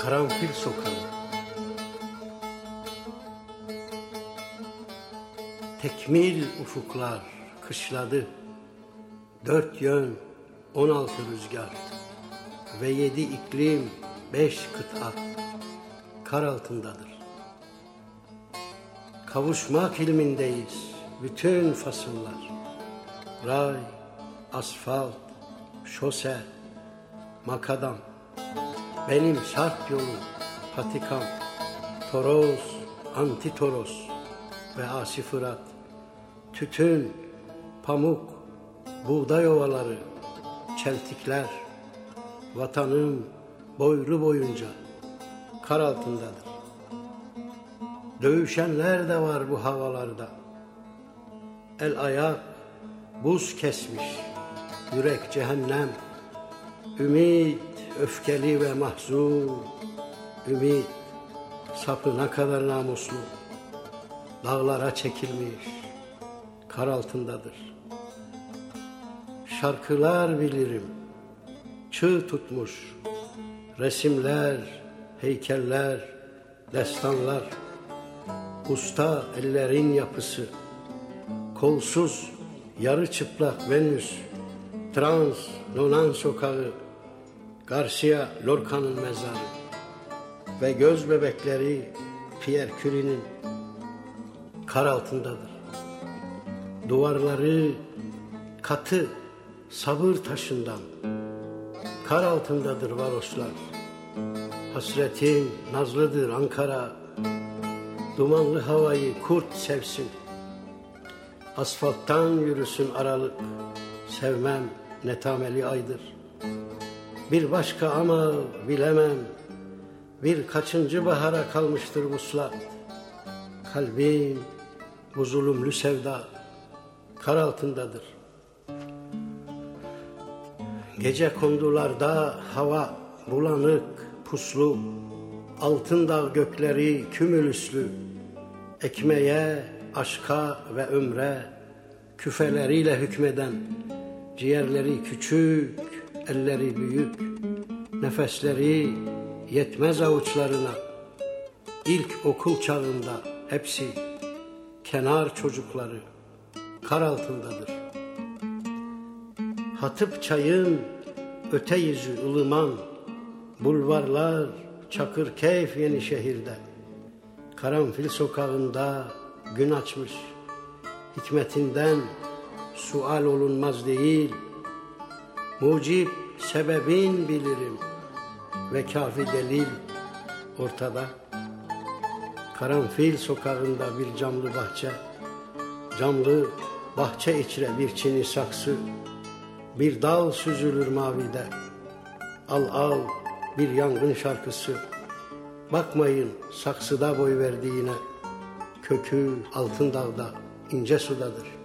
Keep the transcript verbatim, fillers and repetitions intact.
Karanfil Sokağı. Tekmil ufuklar kışladı, dört yön on altı rüzgar ve yedi iklim beş kıta kar altındadır. Kavuşmak ilmindeyiz bütün fasıllar. Ray, asfalt, şose, makadam, benim şark yolum, patikam, toros, antitoros ve asi Fırat, tütün, pamuk, buğday ovaları, çeltikler, vatanım boylu boyunca kar altındadır. Dövüşenler de var bu havalarda. El ayak buz kesmiş, yürek cehennem, ümit öfkeli ve mahzun, ümit sapına kadar namuslu, dağlara çekilmiş, kar altındadır. Şarkılar bilirim, çığ tutmuş, resimler, heykeller, destanlar, usta ellerin yapısı, kolsuz yarı çıplak Venüs, Trans Nonan sokağı, Garcia Lorca'nın mezarı ve göz bebekleri Pierre Curie'nin kar altındadır. Duvarları katı sabır taşından kar altındadır varoslar. Hasretin nazlıdır Ankara, dumanlı havayı kurt sevsin. Asfalttan yürüsün aralık, sevmem netameli aydır. Bir başka ama bilemem, bir kaçıncı bahara kalmıştır vuslat. Kalbim bu zulümlü sevda kar altındadır. Gece kondularda hava bulanık, puslu, altın dağ gökleri kümülüslü, ekmeğe, aşka ve ömre küfeleriyle hükmeden, ciğerleri küçük, elleri büyük, nefesleri yetmez avuçlarına, ilk okul çağında hepsi kenar çocukları kar altındadır. Hatıp çayın öte yüzü ılıman, bulvarlar Çakırkeyf Yenişehir'de, Karanfil Sokağı'nda gün açmış, hikmetinden sual olunmaz değil, mucib sebebin bilirim ve kafi delil ortada. Karanfil Sokağı'nda bir camlı bahçe, camlı bahçe içre bir çini saksı, bir dal süzülür mavide, al al bir yangın şarkısı. Bakmayın saksıda boy verdiğine, kökü altın dağda ince sudadır.